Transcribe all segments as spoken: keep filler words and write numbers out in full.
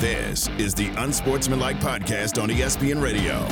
This is the Unsportsmanlike Podcast on E S P N Radio.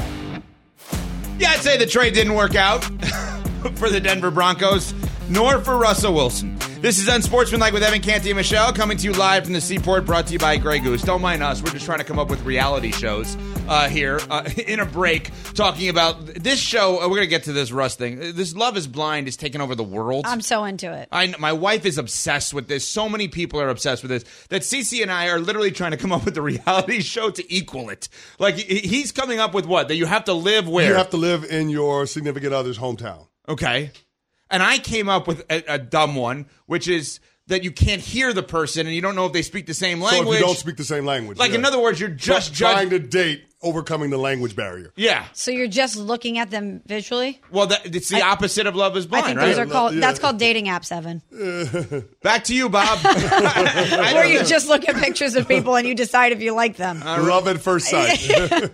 Yeah, I'd say the trade didn't work out for the Denver Broncos, nor for Russell Wilson. This is Unsportsmanlike with Evan Canty and Michelle, coming to you live from the Seaport, brought to you by Grey Goose. Don't mind us. We're just trying to come up with reality shows uh, here uh, in a break, talking about this show. Uh, we're going to get to this Russ thing. This Love is Blind is taking over the world. I'm so into it. I, my wife is obsessed with this. So many people are obsessed with this that Cece and I are literally trying to come up with a reality show to equal it. Like, he's coming up with what? That you have to live where? You have to live in your significant other's hometown. Okay. And I came up with a, a dumb one, which is that you can't hear the person and you don't know if they speak the same language. So if you don't speak the same language. Like, yeah. in other words, you're just Try, judging. Trying to date, overcoming the language barrier. Yeah. So you're just looking at them visually? Well, that, it's the I, opposite of Love is Blind, I think right? those are called, Yeah. that's called dating apps, Evan. Back to you, Bob. Where you just look at pictures of people and you decide if you like them. Uh, Love at first sight.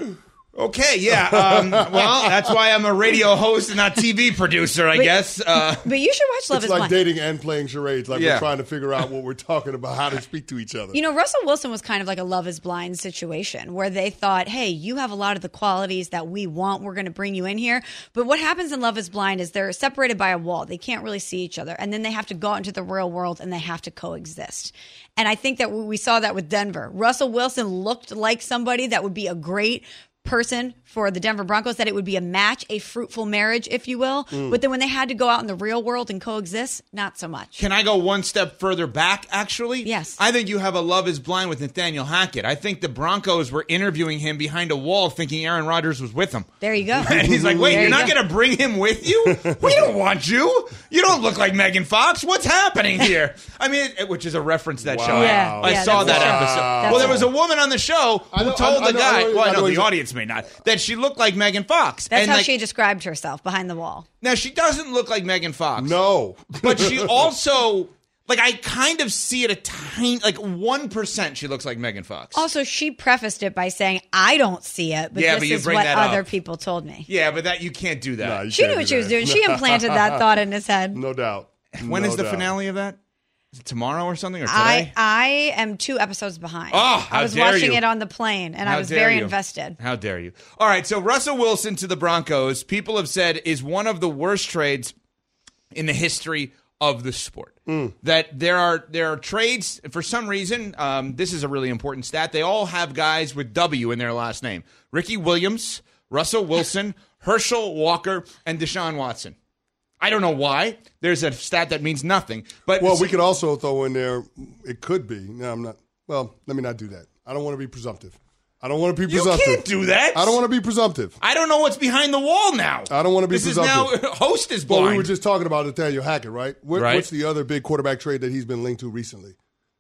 Okay, yeah. Um, well, that's why I'm a radio host and not T V producer, I But- guess. Uh, But you should watch Love It's is like Blind. dating and playing charades. Like Yeah. we're trying to figure out what we're talking about, how to speak to each other. You know, Russell Wilson was kind of like a Love is Blind situation where they thought, hey, you have a lot of the qualities that we want. We're going to bring you in here. But what happens in Love is Blind is they're separated by a wall. They can't really see each other. And then they have to go out into the real world and they have to coexist. And I think that we saw that with Denver. Russell Wilson looked like somebody that would be a great person for the Denver Broncos, that it would be a match, a fruitful marriage, if you will. Mm. But then when they had to go out in the real world and coexist, not so much. Can I go one step further back, actually? Yes. I think you have a Love is Blind with Nathaniel Hackett. I think the Broncos were interviewing him behind a wall thinking Aaron Rodgers was with him. There you go. And he's like, wait, There you're you not go. going to bring him with you? We don't want you. You don't look like Megan Fox. What's happening here? I mean, it, which is a reference to that Wow. show. Yeah, I yeah, saw that's that the show. episode. That's well, there the was a woman on the show who I know- told I- I the know- guy, I know- well, I I know know the he's- audience may not, that she looked like Megan Fox. That's and how like, she described herself behind the wall. Now, she doesn't look like Megan Fox. No. But she also, like, I kind of see it a tiny, like one percent she looks like Megan Fox. Also, she prefaced it by saying, I don't see it, but Yeah, this but you is bring what that up. other people told me. Yeah, but that you can't do that. Nah, you She can't knew do what she was that. doing. She implanted that thought in his head. No doubt. When No is the doubt. finale of that? Is it tomorrow or something, or today? I, I am two episodes behind. Oh, how I was dare watching you. it on the plane, and How I was dare very you. invested. How dare you? All right, so Russell Wilson to the Broncos, people have said, is one of the worst trades in the history of the sport. Mm. That there are there are trades, for some reason, um, this is a really important stat, they all have guys with W in their last name. Ricky Williams, Russell Wilson, Herschel Walker, and Deshaun Watson. I don't know why. There's a stat that means nothing. But Well, we could also throw in there, it could be. No, I'm not. Well, let me not do that. I don't want to be presumptive. I don't want to be You presumptive. can't do that. I don't want to be presumptive. I don't know what's behind the wall now. I don't want to be this presumptive. is now host is blind. Well, we were just talking about Nathaniel Hackett, right? What, Right. What's the other big quarterback trade that he's been linked to recently?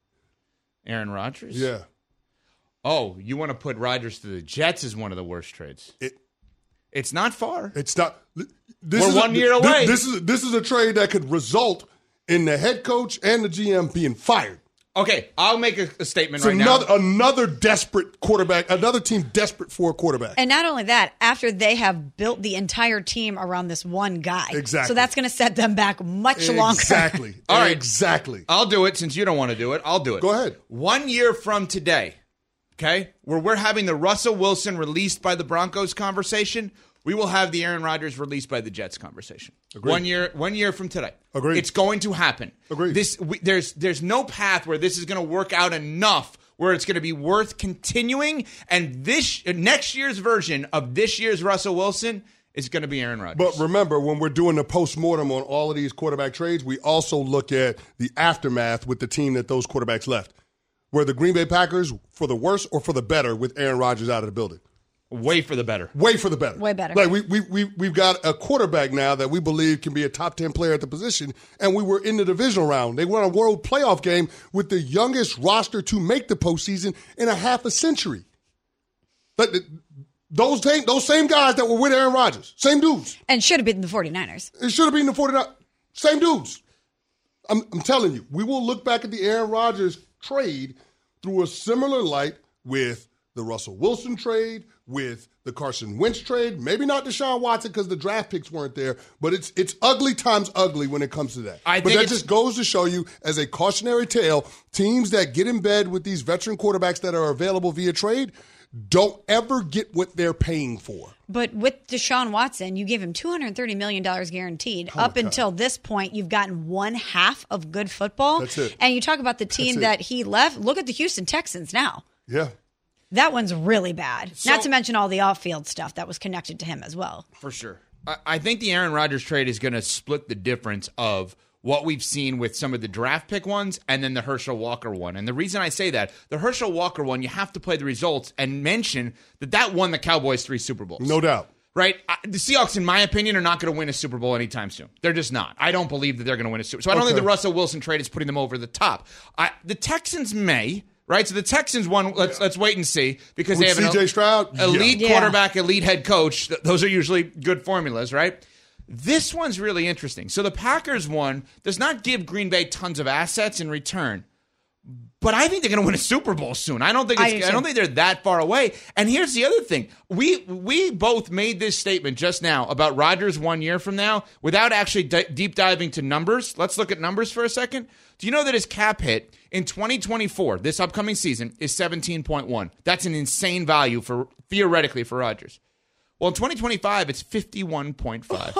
Aaron Rodgers? Yeah. Oh, you want to put Rodgers to the Jets as one of the worst trades. It, It's not far. it's not. This We're is a- one year thi- away. This is this is a trade that could result in the head coach and the G M being fired. Okay, I'll make a, a statement It's right another now. another desperate quarterback, another team desperate for a quarterback. And not only that, after they have built the entire team around this one guy. Exactly. So that's going to set them back much longer. Exactly. All right. Exactly. I'll do it since you don't want to do it. I'll do it. Go ahead. One year from today, okay, where we're having the Russell Wilson released by the Broncos conversation, we will have the Aaron Rodgers released by the Jets conversation. Agreed. One year, one year from today. Agreed. It's going to happen. Agreed. This we, there's there's no path where this is going to work out enough where it's going to be worth continuing. And this next year's version of this year's Russell Wilson is going to be Aaron Rodgers. But remember, when we're doing the postmortem on all of these quarterback trades, we also look at the aftermath with the team that those quarterbacks left. Were the Green Bay Packers for the worse or for the better with Aaron Rodgers out of the building? Way for the better. Way for the better. Way better. Like we we we we've got a quarterback now that we believe can be a top ten player at the position, and we were in the divisional round. They won a world playoff game with the youngest roster to make the postseason in a half a century. But those same those same guys that were with Aaron Rodgers, same dudes. And should have been the 49ers. It should have been the forty-nine. Same dudes. I'm, I'm telling you, we will look back at the Aaron Rodgers trade through a similar light with the Russell Wilson trade, with the Carson Wentz trade, maybe not Deshaun Watson because the draft picks weren't there, but it's it's ugly times ugly when it comes to that. I but think that just goes to show you, as a cautionary tale, teams that get in bed with these veteran quarterbacks that are available via trade don't ever get what they're paying for. But with Deshaun Watson, you gave him two hundred thirty million dollars guaranteed. Oh, Up God. until this point, you've gotten one half of good football. That's it. And you talk about the team That's it. that he left. Look at the Houston Texans now. Yeah. That one's really bad. So- Not to mention all the off-field stuff that was connected to him as well. For sure. I, I think the Aaron Rodgers trade is going to split the difference of what we've seen with some of the draft pick ones and then the Herschel Walker one. And the reason I say that, the Herschel Walker one, you have to play the results and mention that that won the Cowboys three Super Bowls. No doubt. Right? I, the Seahawks, in my opinion, are not going to win a Super Bowl anytime soon. They're just not. I don't believe that they're going to win a Super Bowl. So I don't Okay. think the Russell Wilson trade is putting them over the top. I, the Texans may. Right, so the Texans won. Let's let's wait and see because With they have C J an Stroud? elite Yeah. quarterback, elite head coach. Th- Those are usually good formulas, right? This one's really interesting. So the Packers one does not give Green Bay tons of assets in return, but I think they're going to win a Super Bowl soon. I don't think I it's, do I, don't too. think they're that far away. And here's the other thing: we we both made this statement just now about Rodgers one year from now without actually di- deep diving to numbers. Let's look at numbers for a second. Do you know that his cap hit in twenty twenty-four, this upcoming season, is seventeen point one? That's an insane value for theoretically for Rodgers. Well, in twenty twenty-five, it's fifty-one point five.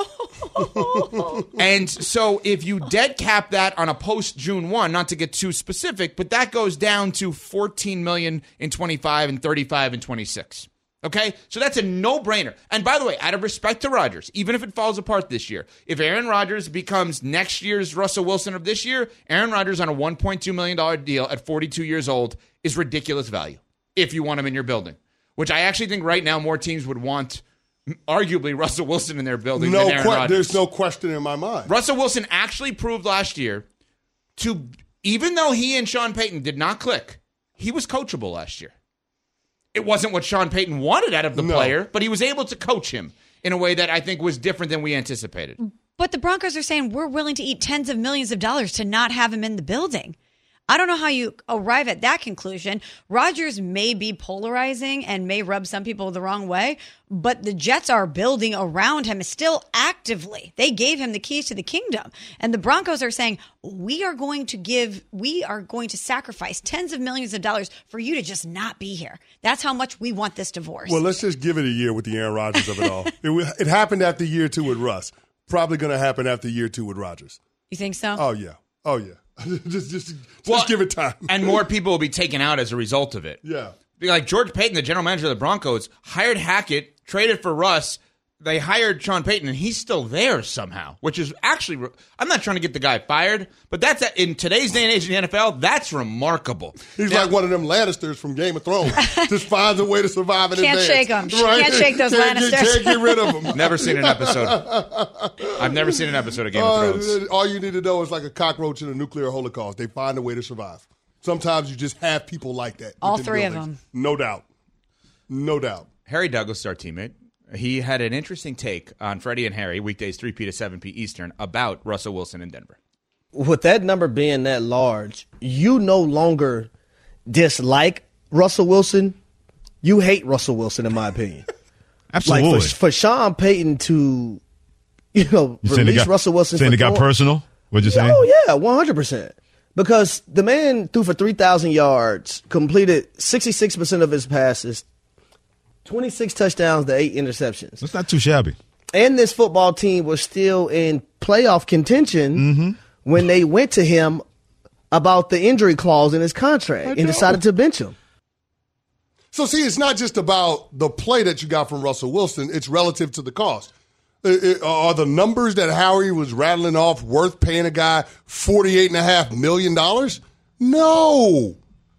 And so if you dead cap that on a post June first, not to get too specific, but that goes down to fourteen million dollars in twenty-five and thirty-five and twenty-six. Okay? So that's a no-brainer. And by the way, out of respect to Rodgers, even if it falls apart this year, if Aaron Rodgers becomes next year's Russell Wilson of this year, Aaron Rodgers on a one point two million dollars deal at forty-two years old is ridiculous value if you want him in your building, which I actually think right now more teams would want arguably Russell Wilson in their building No, than Aaron que- Rodgers. there's no question in my mind. Russell Wilson actually proved last year to, even though he and Sean Payton did not click, he was coachable last year. It wasn't what Sean Payton wanted out of the No. player, but he was able to coach him in a way that I think was different than we anticipated. But the Broncos are saying we're willing to eat tens of millions of dollars to not have him in the building. I don't know how you arrive at that conclusion. Rodgers may be polarizing and may rub some people the wrong way, but the Jets are building around him still actively. They gave him the keys to the kingdom. And the Broncos are saying, we are going to give, we are going to sacrifice tens of millions of dollars for you to just not be here. That's how much we want this divorce. Well, let's just give it a year with the Aaron Rodgers of it all. it, wa- it happened after year two with Russ. Probably going to happen after year two with Rodgers. You think so? Oh, yeah. Oh, yeah. just just, just Well, give it time. And more people will be taken out as a result of it. Yeah. Like George Payton, the general manager of the Broncos, hired Hackett, traded for Russ. They hired Sean Payton, and he's still there somehow, which is actually, I'm not trying to get the guy fired, but that's, in today's day and age in the N F L, that's remarkable. He's Now- like one of them Lannisters from Game of Thrones. Just finds a way to survive in Can't advance. shake 'em. Can't shake those Can't get- Lannisters. Can't get rid of them. Never seen an episode. I've never seen an episode of Game of Thrones. Uh, all you need to know is like a cockroach in a nuclear holocaust. They find a way to survive. Sometimes you just have people like that. All within three of buildings. them. No doubt. No doubt. Harry Douglas, our teammate, he had an interesting take on Freddie and Harry, weekdays three p to seven p Eastern, about Russell Wilson in Denver. With that number being that large, you no longer dislike Russell Wilson. You hate Russell Wilson, in my opinion. Absolutely. Like for, for Sean Payton to, you know, You saying it release got- Russell Wilson. Saying for it got throwing- personal? What'd you say? Oh, yeah, one hundred percent. Because the man threw for three thousand yards, completed sixty-six percent of his passes, twenty-six touchdowns to eight interceptions. That's not too shabby. And this football team was still in playoff contention Mm-hmm. when they went to him about the injury clause in his contract and decided to bench him. So, see, it's not just about the play that you got from Russell Wilson. It's relative to the cost. It- it- are the numbers that Howie was rattling off worth paying a guy forty-eight point five million dollars? No.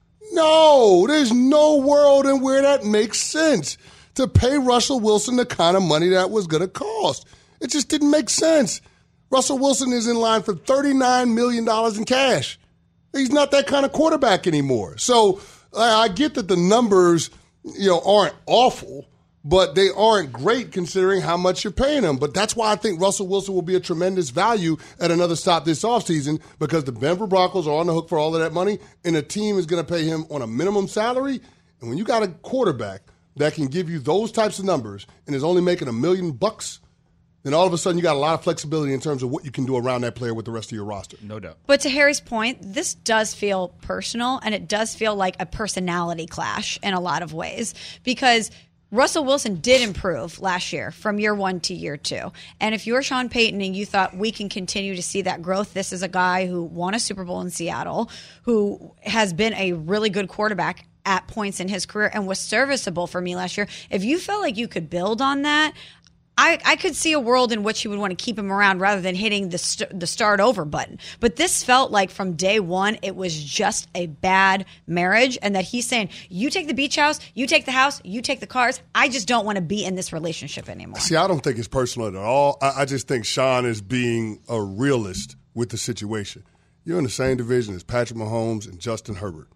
No. There's no world in where that makes sense to pay Russell Wilson the kind of money that was going to cost. It just didn't make sense. Russell Wilson is in line for thirty-nine million dollars in cash. He's not that kind of quarterback anymore. So I I get that the numbers, you know, aren't awful, but they aren't great considering how much you're paying him. But that's why I think Russell Wilson will be a tremendous value at another stop this offseason, because the Denver Broncos are on the hook for all of that money, and a team is going to pay him on a minimum salary. And when you got a quarterback that can give you those types of numbers and is only making a million bucks, then all of a sudden you got a lot of flexibility in terms of what you can do around that player with the rest of your roster. No doubt. But to Harry's point, this does feel personal, and it does feel like a personality clash in a lot of ways, because Russell Wilson did improve last year from year one to year two. And if you're Sean Payton and you thought we can continue to see that growth, this is a guy who won a Super Bowl in Seattle, who has been a really good quarterback at points in his career and was serviceable for me last year. If you felt like you could build on that, I, I could see a world in which he would want to keep him around rather than hitting the st- the start over button. But this felt like from day one, it was just a bad marriage, and that he's saying, you take the beach house, you take the house, you take the cars. I just don't want to be in this relationship anymore. See, I don't think it's personal at all. I, I just think Sean is being a realist with the situation. You're in the same division as Patrick Mahomes and Justin Herbert.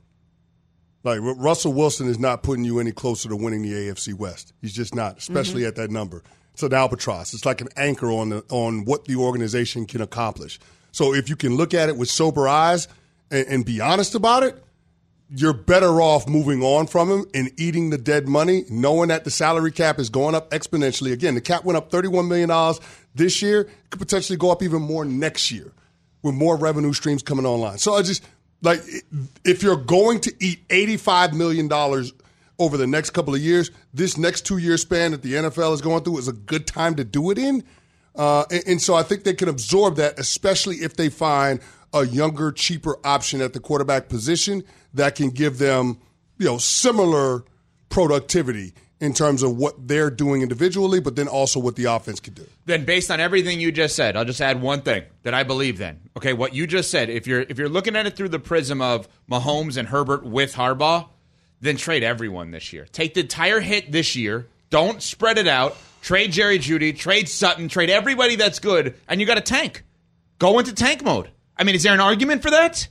Like, Russell Wilson is not putting you any closer to winning the A F C West. He's just not, especially mm-hmm. at that number. It's an albatross. It's like an anchor on the, on what the organization can accomplish. So if you can look at it with sober eyes and, and be honest about it, you're better off moving on from him and eating the dead money, knowing that the salary cap is going up exponentially. Again, the cap went up thirty-one million dollars this year. It could potentially go up even more next year with more revenue streams coming online. So I just, like, if you're going to eat eighty-five million dollars over the next couple of years, this next two-year span that the N F L is going through is a good time to do it in. Uh, and, and so I think they can absorb that, especially if they find a younger, cheaper option at the quarterback position that can give them, you know, similar productivity in terms of what they're doing individually, but then also what the offense can do. Then based on everything you just said, I'll just add one thing that I believe then. Okay, what you just said, if you're if you're looking at it through the prism of Mahomes and Herbert with Harbaugh, then trade everyone this year. Take the entire hit this year. Don't spread it out. Trade Jerry Jeudy. Trade Sutton. Trade everybody that's good. And you got a tank. Go into tank mode. I mean, is there an argument for that?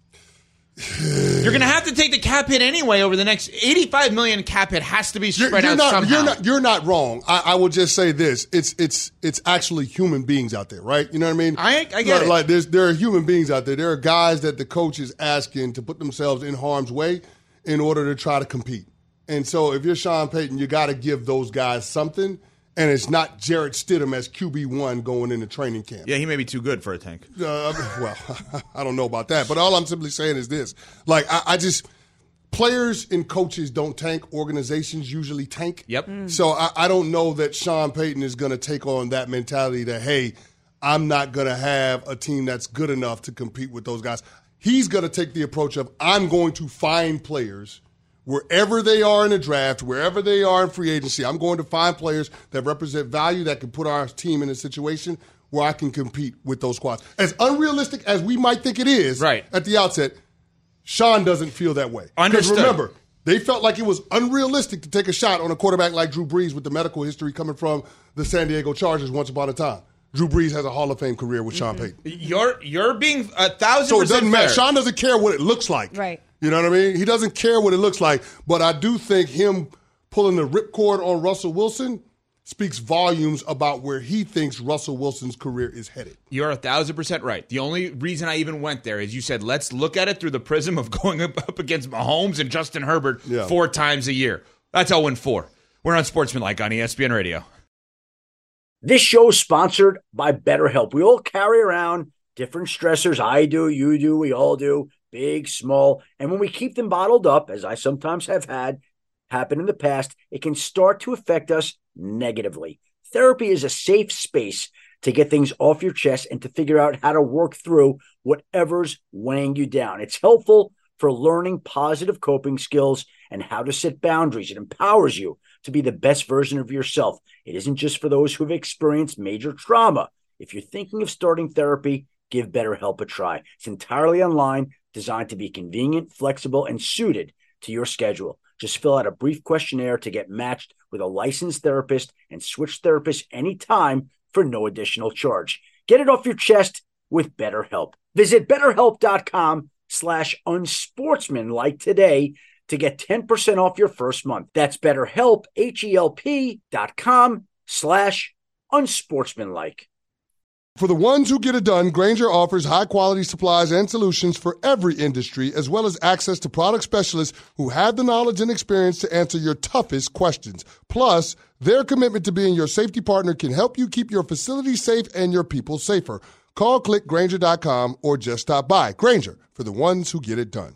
You're going to have to take the cap hit anyway over the next eighty-five million dollars cap hit has to be spread you're, you're out not, somehow. You're not, you're not wrong. I, I will just say this. It's it's it's actually human beings out there, right? You know what I mean? I, I get like, it. Like there's, there are human beings out there. There are guys that the coach is asking to put themselves in harm's way in order to try to compete. And so if you're Sean Payton, you got to give those guys something. And it's not Jarrett Stidham as Q B one going into training camp. Yeah, he may be too good for a tank. Uh, well, I don't know about that. But all I'm simply saying is this. Like, I, I just – players and coaches don't tank. Organizations usually tank. Yep. Mm. So I, I don't know that Sean Payton is going to take on that mentality that, hey, I'm not going to have a team that's good enough to compete with those guys. He's going to take the approach of, I'm going to find players – wherever they are in the draft, wherever they are in free agency, I'm going to find players that represent value that can put our team in a situation where I can compete with those squads. As unrealistic as we might think it is right. at the outset, Sean doesn't feel that way. Understood. Because remember, they felt like it was unrealistic to take a shot on a quarterback like Drew Brees with the medical history coming from the San Diego Chargers once upon a time. Drew Brees has a Hall of Fame career with Sean Payton. You're you're being a thousand so it percent doesn't matter. fair. Sean doesn't care what it looks like. Right. You know what I mean? He doesn't care what it looks like. But I do think him pulling the ripcord on Russell Wilson speaks volumes about where he thinks Russell Wilson's career is headed. You're a thousand percent right. The only reason I even went there is you said, let's look at it through the prism of going up, up against Mahomes and Justin Herbert yeah. four times a year. That's oh and four. We're on Sportsmanlike on E S P N Radio. This show is sponsored by BetterHelp. We all carry around different stressors. I do, you do, we all do, big, small. And when we keep them bottled up, as I sometimes have had happen in the past, it can start to affect us negatively. Therapy is a safe space to get things off your chest and to figure out how to work through whatever's weighing you down. It's helpful for learning positive coping skills and how to set boundaries. It empowers you to be the best version of yourself. It isn't just for those who have experienced major trauma. If you're thinking of starting therapy, give BetterHelp a try. It's entirely online, designed to be convenient, flexible, and suited to your schedule. Just fill out a brief questionnaire to get matched with a licensed therapist and switch therapists anytime for no additional charge. Get it off your chest with BetterHelp. Visit BetterHelp.com slash unsportsmanlike today to get ten percent off your first month. That's BetterHelp, H E L P dot com slash unsportsmanlike. For the ones who get it done, Grainger offers high-quality supplies and solutions for every industry, as well as access to product specialists who have the knowledge and experience to answer your toughest questions. Plus, their commitment to being your safety partner can help you keep your facility safe and your people safer. Call click Grainger dot com or just stop by. Grainger, for the ones who get it done.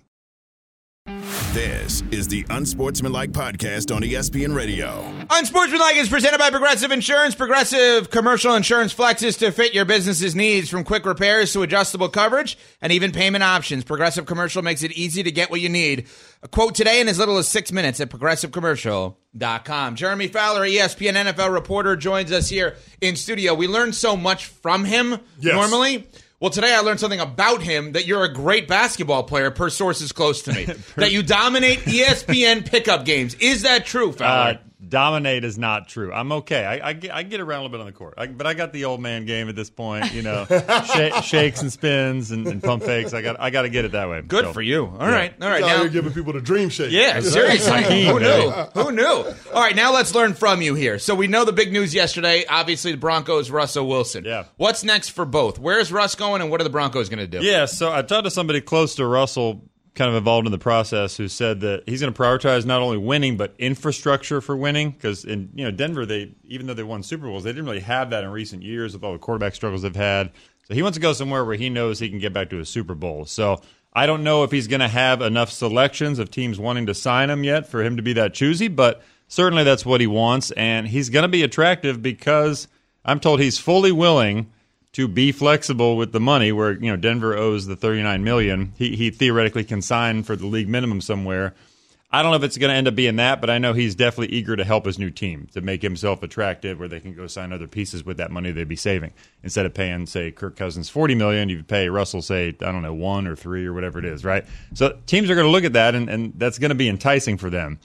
This is the Unsportsmanlike Podcast on E S P N Radio. Unsportsmanlike is presented by Progressive Insurance. Progressive commercial insurance flexes to fit your business's needs, from quick repairs to adjustable coverage and even payment options. Progressive Commercial makes it easy to get what you need. A quote today in as little as six minutes at progressive commercial dot com. Jeremy Fowler, E S P N N F L reporter, joins us here in studio. We learn so much from him Yes. normally. Well, today I learned something about him, that you're a great basketball player, per sources close to me. That you dominate E S P N pickup games. Is that true, Fowler? Uh, dominate is not true. I'm okay. I, I, get, I get around a little bit on the court, I, but I got the old man game at this point. You know, sh- shakes and spins and, and pump fakes. I got I got to get it that way. Good So, for you. All yeah. right, all right. Now Now, you're giving people the dream shake. yeah, seriously. Hakeem, Who knew? baby. Who knew? All right, now let's learn from you here. So we know the big news yesterday. Obviously, the Broncos, Russell Wilson. Yeah. What's next for both? Where's Russ going, and what are the Broncos going to do? Yeah, so I talked to somebody close to Russell, kind of involved in the process, who said that he's going to prioritize not only winning but infrastructure for winning. Because in you know Denver, they even though they won Super Bowls, they didn't really have that in recent years with all the quarterback struggles they've had. So he wants to go somewhere where he knows he can get back to a Super Bowl. So I don't know if he's going to have enough selections of teams wanting to sign him yet for him to be that choosy, but certainly that's what he wants, and he's going to be attractive because I'm told he's fully willing to be flexible with the money, where you know Denver owes the thirty-nine million dollars. He he theoretically can sign for the league minimum somewhere. I don't know if it's going to end up being that, but I know he's definitely eager to help his new team, to make himself attractive, where they can go sign other pieces with that money they'd be saving. Instead of paying, say, Kirk Cousins forty million dollars, you pay Russell, say, I don't know, one or three or whatever it is, right? So teams are going to look at that, and, and that's going to be enticing for them.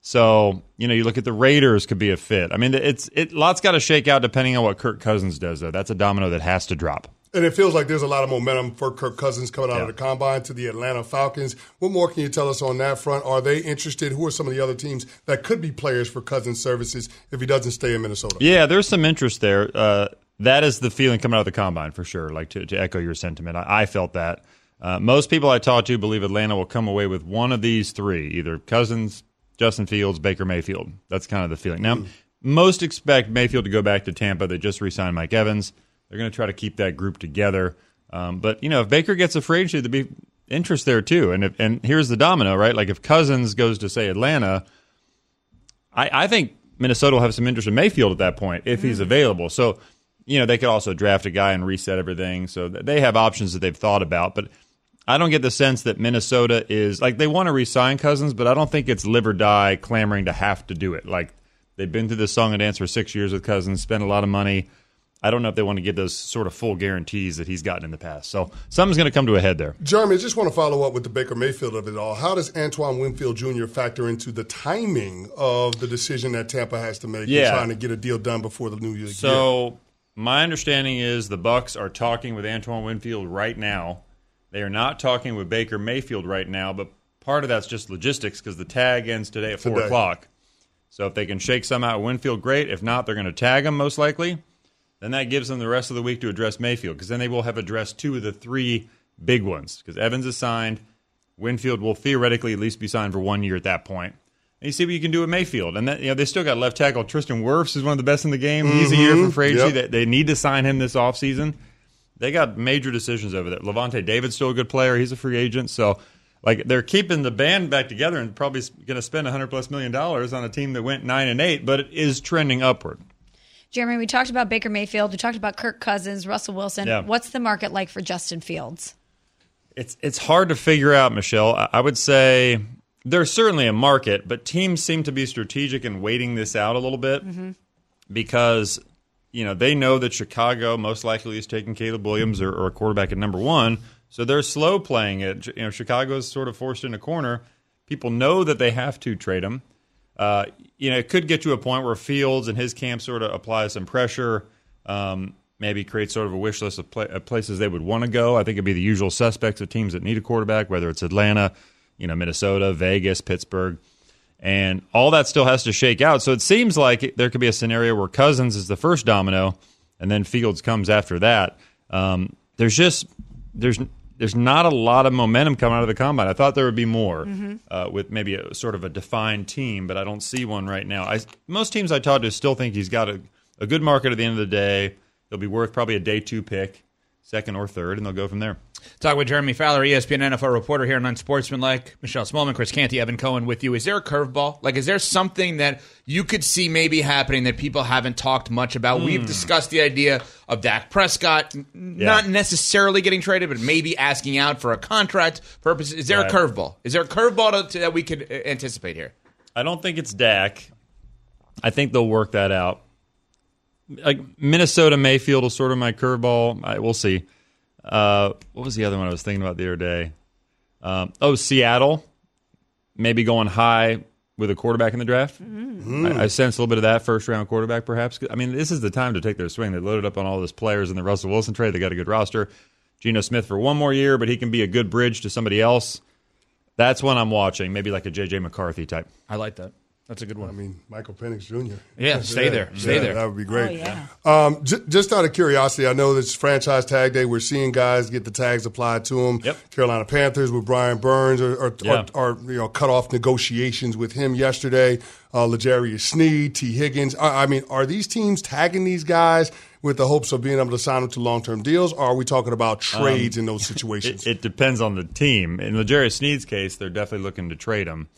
So, you know, you look at the Raiders could be a fit. I mean, it's it lots got to shake out depending on what Kirk Cousins does, though. That's a domino that has to drop. And it feels like there's a lot of momentum for Kirk Cousins coming out Yeah. of the combine to the Atlanta Falcons. What more can you tell us on that front? Are they interested? Who are some of the other teams that could be players for Cousins' services if he doesn't stay in Minnesota? Yeah, there's some interest there. Uh, that is the feeling coming out of the combine for sure, like to, to echo your sentiment. I, I felt that. Uh, most people I talked to believe Atlanta will come away with one of these three, either Cousins, Justin Fields, Baker Mayfield. That's kind of the feeling. Now, mm. most expect Mayfield to go back to Tampa. They just re-signed Mike Evans. They're going to try to keep that group together. Um, but, you know, if Baker gets a free agent, there'd be interest there too. And if, and here's the domino, right? Like if Cousins goes to, say, Atlanta, I, I think Minnesota will have some interest in Mayfield at that point if mm. he's available. So, you know, they could also draft a guy and reset everything. So they have options that they've thought about. But I don't get the sense that Minnesota is, like, they want to re-sign Cousins, but I don't think it's live or die clamoring to have to do it. Like, they've been through this song and dance for six years with Cousins, spent a lot of money. I don't know if they want to give those sort of full guarantees that he's gotten in the past. So something's going to come to a head there. Jeremy, I just want to follow up with the Baker Mayfield of it all. How does Antoine Winfield Junior factor into the timing of the decision that Tampa has to make Yeah. in trying to get a deal done before the new year? So my understanding is the Bucs are talking with Antoine Winfield right now. They are not talking with Baker Mayfield right now, but part of that's just logistics because the tag ends today at four Today. o'clock. So if they can shake some out with Winfield, great. If not, they're going to tag him most likely. Then that gives them the rest of the week to address Mayfield because then they will have addressed two of the three big ones because Evans is signed. Winfield will theoretically at least be signed for one year at that point. And you see what you can do with Mayfield. And that, you know, they still got left tackle Tristan Wirfs, who's one of the best in the game. Mm-hmm. He's a year for free agency. Yep. They, they need to sign him this offseason. They got major decisions over there. Levante David's still a good player. He's a free agent. So, like, they're keeping the band back together and probably going to spend one hundred plus million dollars on a team that went nine and eight, but it is trending upward. Jeremy, we talked about Baker Mayfield. We talked about Kirk Cousins, Russell Wilson. Yeah. What's the market like for Justin Fields? It's it's hard to figure out, Michelle. I, I would say there's certainly a market, but teams seem to be strategic in waiting this out a little bit mm-hmm. because, you know, they know that Chicago most likely is taking Caleb Williams or, or a quarterback at number one, so they're slow playing it. You know, Chicago's sort of forced in a corner. People know that they have to trade him. Uh, you know, it could get to a point where Fields and his camp sort of apply some pressure, um, maybe create sort of a wish list of, pla- of places they would want to go. I think it'd be the usual suspects of teams that need a quarterback, whether it's Atlanta, you know, Minnesota, Vegas, Pittsburgh, and all that still has to shake out. So it seems like there could be a scenario where Cousins is the first domino, and then Fields comes after that. Um, there's just there's there's not a lot of momentum coming out of the combine. I thought there would be more mm-hmm. uh, with maybe a sort of a defined team, but I don't see one right now. I, most teams I talk to still think he's got a, a good market at the end of the day. He'll be worth probably a day two pick, second or third, and they'll go from there. Talk with Jeremy Fowler, E S P N N F L reporter here on Unsportsmanlike. Michelle Smallman, Chris Canty, Evan Cohen with you. Is there a curveball? Like, is there something that you could see maybe happening that people haven't talked much about? Mm. We've discussed the idea of Dak Prescott yeah. not necessarily getting traded, but maybe asking out for a contract purpose. Is there right. a curveball? Is there a curveball to, to, that we could anticipate here? I don't think it's Dak. I think they'll work that out. Like Minnesota Mayfield is sort of my curveball. I, we'll see. Uh, what was the other one I was thinking about the other day? Um, oh, Seattle, maybe going high with a quarterback in the draft. Mm-hmm. I, I sense a little bit of that first-round quarterback, perhaps. I mean, this is the time to take their swing. They loaded up on all those players in the Russell Wilson trade. They got a good roster. Geno Smith for one more year, but he can be a good bridge to somebody else. That's one I'm watching, maybe like a J J McCarthy type. I like that. That's a good one. I mean, Michael Penix Junior Yeah, stay yeah, there. Stay yeah, there. That would be great. Oh, yeah. um, j- just out of curiosity, I know this is franchise tag day. We're seeing guys get the tags applied to them. Yep. Carolina Panthers with Brian Burns are, are, yeah. are, are you know cut off negotiations with him yesterday. Uh, L'Jarius Sneed, T. Higgins. I, I mean, are these teams tagging these guys with the hopes of being able to sign them to long-term deals, or are we talking about trades um, in those situations? It, it depends on the team. In L'Jarius Sneed's case, they're definitely looking to trade him.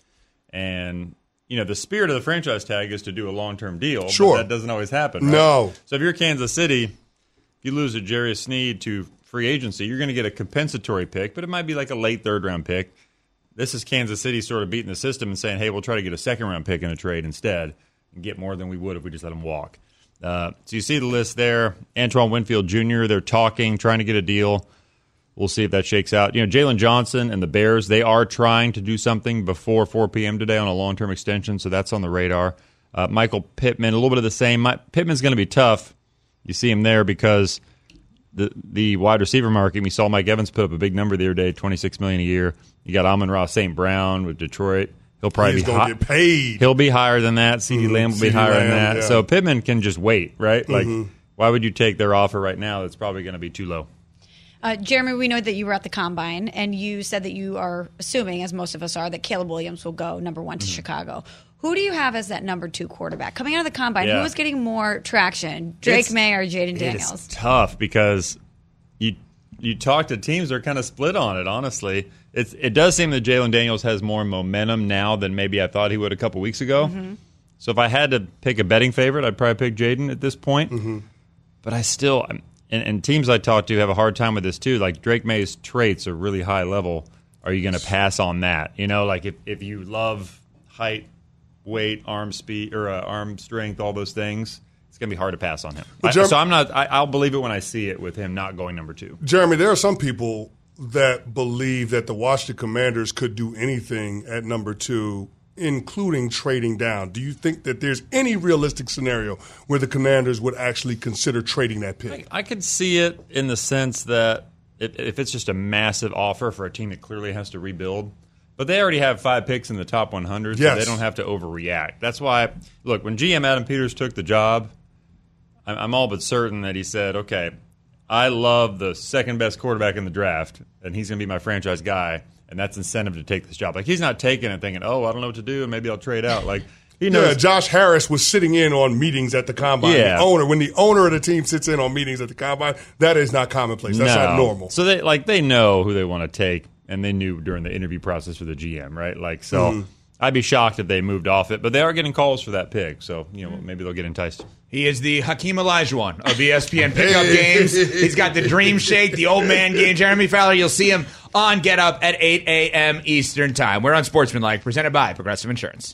And you know, the spirit of the franchise tag is to do a long-term deal. Sure. But that doesn't always happen, right? No. So if you're Kansas City, if you lose a L'Jarius Sneed to free agency, you're going to get a compensatory pick, but it might be like a late third-round pick. This is Kansas City sort of beating the system and saying, hey, we'll try to get a second-round pick in a trade instead and get more than we would if we just let him walk. Uh, so you see the list there. Antoine Winfield Junior, they're talking, trying to get a deal. We'll see if that shakes out. You know, Jalen Johnson and the Bears, they are trying to do something before four p.m. today on a long-term extension, so that's on the radar. Uh, Michael Pittman, a little bit of the same. My, Pittman's going to be tough. You see him there because the the wide receiver market, we saw Mike Evans put up a big number the other day, twenty-six million dollars a year. You got Amon-Ra Saint Brown with Detroit. He'll probably He's be gonna high. get paid. He'll be higher than that. CeeDee mm-hmm. Lamb will be higher Lamb, than that. Yeah. So Pittman can just wait, right? Like, mm-hmm. why would you take their offer right now that's probably going to be too low? Uh, Jeremy, we know that you were at the Combine, and you said that you are assuming, as most of us are, that Caleb Williams will go number one to mm-hmm. Chicago. Who do you have as that number two quarterback? Coming out of the Combine, yeah. who is getting more traction, Drake it's, May or Jaden Daniels? It's tough because you you talk to teams, they're kind of split on it, honestly. It's, it does seem that Jalen Daniels has more momentum now than maybe I thought he would a couple weeks ago. Mm-hmm. So if I had to pick a betting favorite, I'd probably pick Jaden at this point. Mm-hmm. But I still – And, and teams I talk to have a hard time with this too. Like Drake May's traits are really high level. Are you going to pass on that? You know, like if, if you love height, weight, arm speed, or uh, arm strength, all those things, it's going to be hard to pass on him. I, Jer- so I'm not. I, I'll believe it when I see it with him not going number two. Jeremy, there are some people that believe that the Washington Commanders could do anything at number two, including trading down. Do you think that there's any realistic scenario where the Commanders would actually consider trading that pick? I, I could see it in the sense that if, if it's just a massive offer for a team that clearly has to rebuild, but they already have five picks in the top one hundred, so yes. they don't have to overreact. That's why, look, when G M Adam Peters took the job, I'm, I'm all but certain that he said, okay, I love the second best quarterback in the draft, and he's going to be my franchise guy. And that's incentive to take this job. Like, he's not taking it thinking, oh, I don't know what to do, and maybe I'll trade out. Like, he knows. Yeah, Josh Harris was sitting in on meetings at the Combine. Yeah. The owner, when the owner of the team sits in on meetings at the Combine, that is not commonplace. That's no. not normal. So, they like they know who they want to take, and they knew during the interview process for the G M, right? Like, so mm-hmm. I'd be shocked if they moved off it. But they are getting calls for that pick, so, you know, maybe they'll get enticed. He is the Hakeem Olajuwon of E S P N pickup games. He's got the Dream Shake, the old man game. Jeremy Fowler, you'll see him on Get Up at eight a.m. Eastern Time. We're on Sportsmanlike, presented by Progressive Insurance.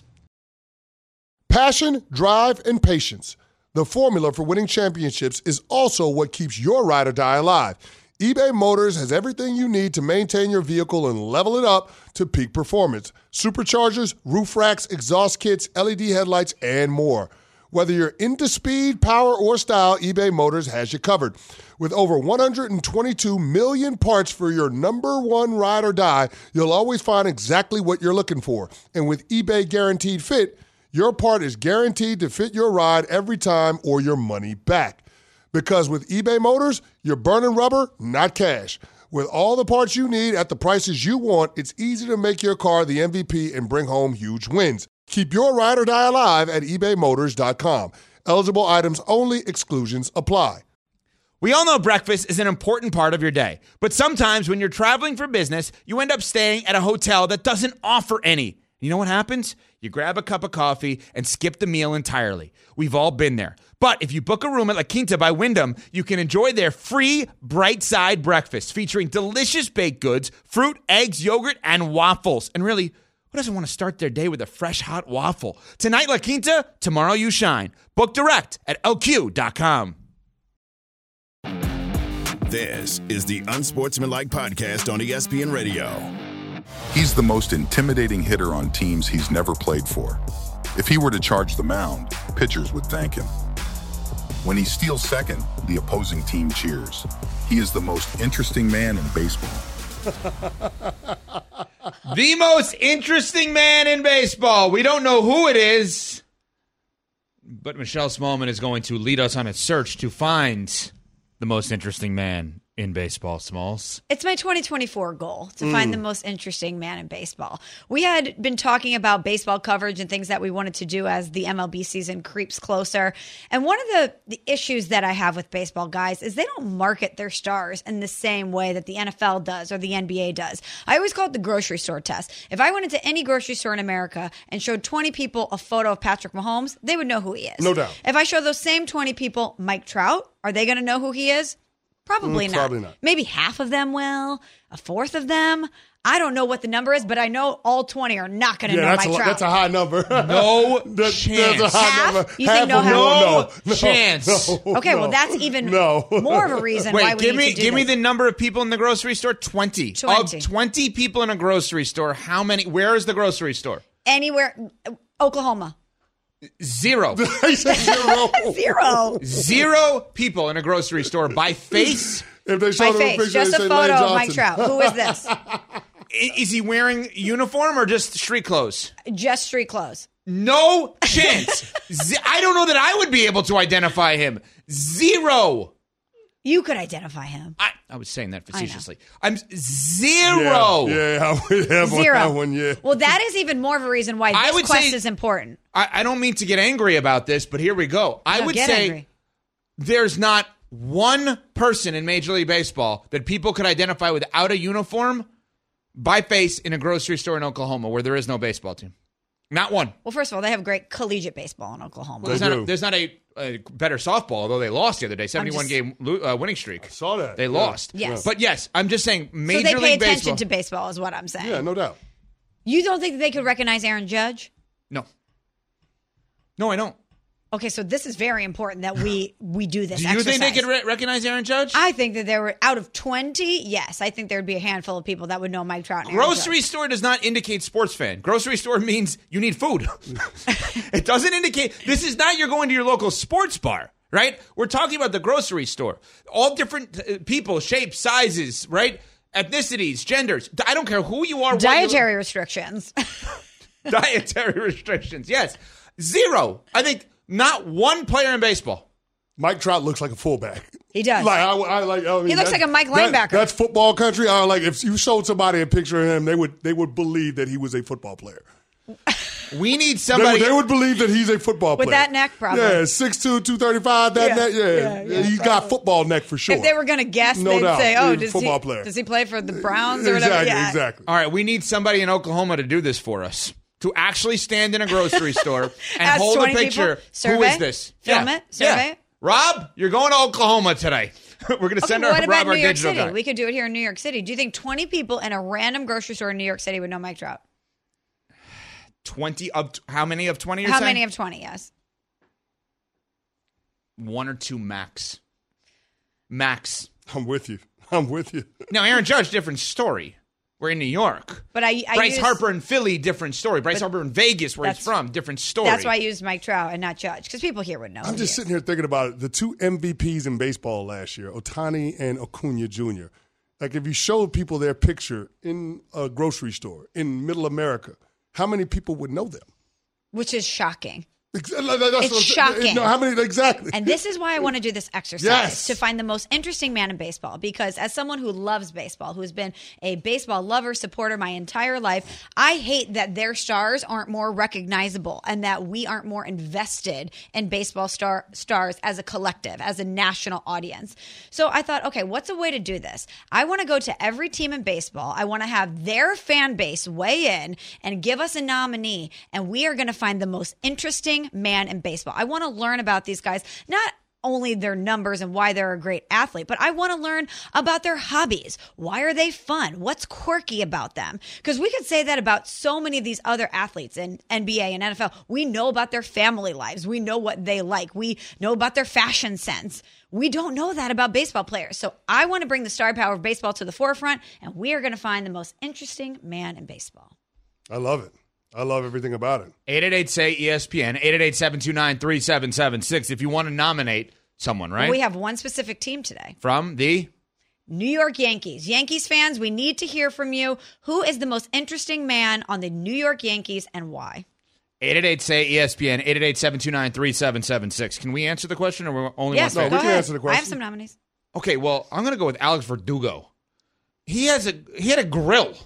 Passion, drive, and patience. The formula for winning championships is also what keeps your ride or die alive. eBay Motors has everything you need to maintain your vehicle and level it up to peak performance. Superchargers, roof racks, exhaust kits, L E D headlights, and more. Whether you're into speed, power, or style, eBay Motors has you covered. With over one hundred twenty-two million parts for your number one ride or die, you'll always find exactly what you're looking for. And with eBay Guaranteed Fit, your part is guaranteed to fit your ride every time or your money back. Because with eBay Motors, you're burning rubber, not cash. With all the parts you need at the prices you want, it's easy to make your car the M V P and bring home huge wins. Keep your ride or die alive at ebay motors dot com. Eligible items only. Exclusions apply. We all know breakfast is an important part of your day, but sometimes when you're traveling for business, you end up staying at a hotel that doesn't offer any. You know what happens? You grab a cup of coffee and skip the meal entirely. We've all been there. But if you book a room at La Quinta by Wyndham, you can enjoy their free Bright Side breakfast featuring delicious baked goods, fruit, eggs, yogurt, and waffles. And really, who doesn't want to start their day with a fresh, hot waffle? Tonight, La Quinta, tomorrow you shine. Book direct at L Q dot com. This is the Unsportsmanlike Podcast on E S P N Radio. He's the most intimidating hitter on teams he's never played for. If he were to charge the mound, pitchers would thank him. When he steals second, the opposing team cheers. He is the most interesting man in baseball. The most interesting man in baseball. We don't know who it is, but Michelle Smallman is going to lead us on a search to find the most interesting man in baseball, Smalls. It's my twenty twenty-four goal to mm. find the most interesting man in baseball. We had been talking about baseball coverage and things that we wanted to do as the M L B season creeps closer. And one of the, the issues that I have with baseball guys is they don't market their stars in the same way that the N F L does or the N B A does. I always call it the grocery store test. If I went into any grocery store in America and showed twenty people a photo of Patrick Mahomes, they would know who he is. No doubt. If I show those same twenty people Mike Trout, are they going to know who he is? Probably, mm, not. probably not. Maybe half of them will, a fourth of them. I don't know what the number is, but I know all twenty are not going to yeah, know that's Mike a, Trout. That's a high number. No that, chance. That's a high half? number. You half think no, half? no, No no, chance. No, okay, no, well, that's even no. more of a reason why Wait, we give need me to do give me this. the number of people in the grocery store. Twenty. twenty. Of twenty people in a grocery store, how many? Where is the grocery store? Anywhere, Oklahoma. Zero. He said zero. Zero. Zero people in a grocery store by face. If they My show them a face, picture, just they a say photo Lane of Mike Johnson. Trout. Who is this? Is he wearing uniform or just street clothes? Just street clothes. No chance. Z- I don't know that I would be able to identify him. Zero. You could identify him. I, I was saying that facetiously. I'm zero. Yeah, yeah, I would have Zero. on that one, yeah. Well, that is even more of a reason why I this would quest say- is important. I, I don't mean to get angry about this, but here we go. I No, would get say angry. there's not one person in Major League Baseball that people could identify without a uniform by face in a grocery store in Oklahoma where there is no baseball team. Not one. Well, first of all, they have great collegiate baseball in Oklahoma. There's They not, do. a, there's not a, a better softball, although they lost the other day. seventy-one just- game lo- uh, winning streak. Saw that. They Yeah. lost. Yes. But yes, I'm just saying Major so they pay League attention Baseball. to baseball is what I'm saying. Yeah, no doubt. You don't think that they could recognize Aaron Judge? no. No, I don't. Okay, so this is very important that we we do this Do you exercise. think they could re- recognize Aaron Judge? I think that there were, out of twenty, yes, I think there would be a handful of people that would know Mike Trout and Aaron Grocery Judge. store does not indicate sports fan. Grocery store means you need food. It doesn't indicate. This is not you're going to your local sports bar, right? We're talking about the grocery store. All different uh, people, shapes, sizes, right? Ethnicities, genders. I don't care who you are. what you- Dietary restrictions. dietary restrictions. Yes. Zero. I think not one player in baseball. Mike Trout looks like a fullback. He does. Like I, I like. I mean, He looks that- like a Mike that- linebacker. that's football country. I like if you showed somebody a picture of him, they would they would believe that he was a football player. We need They, somebody. would, they would believe that he's a football With player. that neck, probably. Yeah, six two, two thirty-five, that Yeah, neck, yeah. yeah, yeah, he's got football neck for sure. If they were going to guess, No they'd doubt. say, oh, He's a does football he, player. does he play for the Browns or whatever? Exactly, Yeah. exactly. All right, we need somebody in Oklahoma to do this for us. To actually stand in a grocery store and Ask hold a twenty picture. people, Who survey, is this? film Yeah, it, survey yeah. it. Rob, you're going to Oklahoma today. We're going to Okay, send what our about Rob, New our York digital City? guy. We could do it here in New York City. Do you think twenty people in a random grocery store in New York City would know Mike Trout? twenty of how many of twenty? You're How saying? many of twenty? Yes. One or two max. Max. I'm with you. I'm with you. Now, Aaron Judge, different story. We're in New York. But I, I Bryce used, Harper in Philly, different story. Bryce Harper in Vegas, where he's that's- from, different story. That's why I used Mike Trout and not Judge, because people here would know. I'm who just he sitting here thinking about it. The two M V Ps in baseball last year, Ohtani and Acuna Junior Like if you showed people their picture in a grocery store in middle America, how many people would know them? is. Which is shocking. Exactly. That's It's what- shocking. No, how many exactly? And this is why I want to do this exercise, Yes. to find the most interesting man in baseball. Because as someone who loves baseball, who's been a baseball lover, supporter my entire life, I hate that their stars aren't more recognizable and that we aren't more invested in baseball star stars as a collective, as a national audience. So I thought, okay, what's a way to do this? I want to go to every team in baseball. I want to have their fan base weigh in and give us a nominee, and we are going to find the most interesting man in baseball. I want to learn about these guys, not only their numbers and why they're a great athlete, but I want to learn about their hobbies. Why are they fun? What's quirky about them? Because we could say that about so many of these other athletes in N B A and N F L. We know about their family lives. We know what they like. We know about their fashion sense. We don't know that about baseball players. So I want to bring the star power of baseball to the forefront, and we are going to find the most interesting man in baseball. I love it. I love everything about it. eight eight eight, S A Y, E S P N, eight eight eight, seven two nine, three seven seven six if you want to nominate someone, right? We have one specific team today. From the New York Yankees. Yankees fans, we need to hear from you. Who is the most interesting man on the New York Yankees and why? eight eight eight, S A Y, E S P N, eight eight eight, seven two nine, three seven seven six. Can we answer the question, or we only Yes, want go we can ahead. answer the question. I have some nominees. Okay, well, I'm going to go with Alex Verdugo. He has a he had a grill.